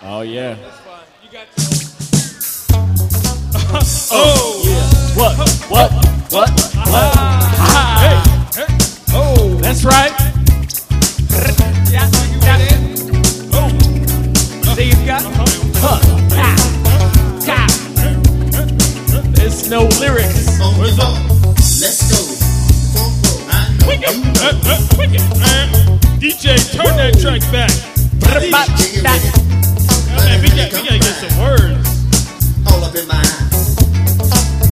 Oh, yeah. That's fine. You got your Oh, yeah. What? Hey. Oh. That's right. Yeah, you got it. Oh. There you go. There's no lyrics. Let's go. DJ, turn that track back. Man, we gotta get some words. All up in my eye.